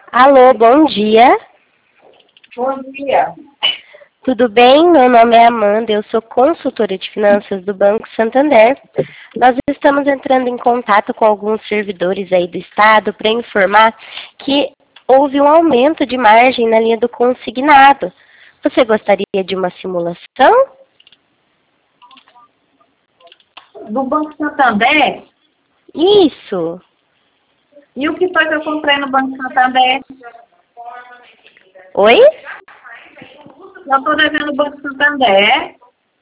Alô, bom dia. Bom dia. Tudo bem? Meu nome é Amanda, eu sou consultora de finanças do Banco Santander. Nós estamos entrando em contato com alguns servidores aí do Estado para informar que houve um aumento de margem na linha do consignado. Você gostaria de uma simulação? Do Banco Santander? Isso. E o que foi que eu comprei no Banco Santander? Oi? Eu estou devendo o Banco Santander.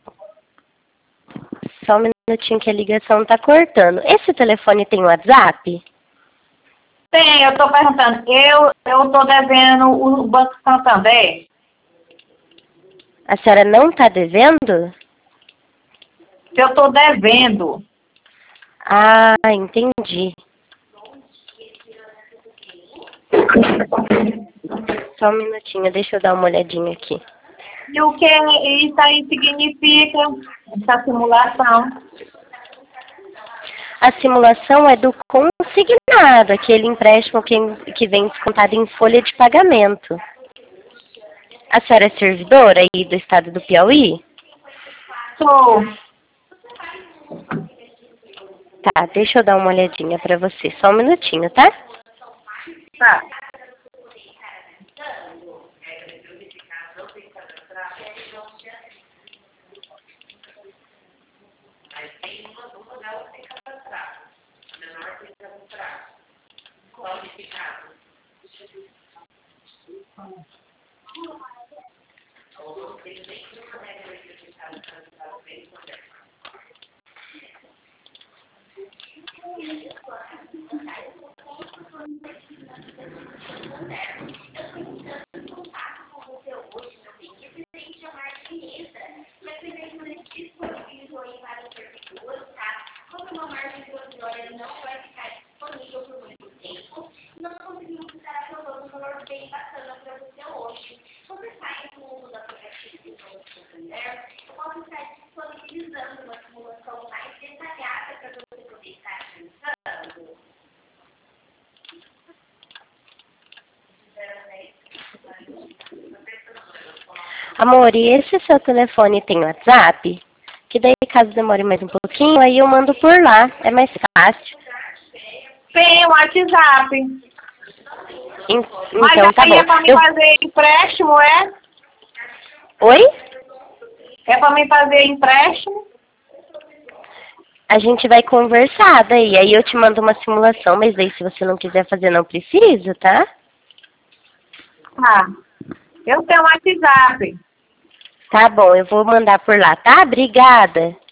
Só um minutinho que a ligação está cortando. Esse telefone tem WhatsApp? Tem, eu estou perguntando. Eu estou devendo o Banco Santander. A senhora não está devendo? Eu estou devendo. Ah, entendi. Só um minutinho, deixa eu dar uma olhadinha aqui. E o que isso aí significa? Essa simulação. A simulação é do consignado, aquele empréstimo que vem descontado em folha de pagamento. A senhora é servidora aí do estado do Piauí? Sou. Tá, deixa eu dar uma olhadinha pra você. Só um minutinho, tá? Tá. Amor, e esse seu telefone tem WhatsApp? Que daí, caso demore mais um pouquinho, aí eu mando por lá. É mais fácil. Tem o WhatsApp. Mas Então, tá aí bom. é para mim fazer empréstimo, é? Oi? É para mim fazer empréstimo? A gente vai conversar daí. Aí eu te mando uma simulação, mas daí se você não quiser fazer, não precisa, tá? Tá. Eu tenho WhatsApp. Tá bom, eu vou mandar por lá, tá? Obrigada.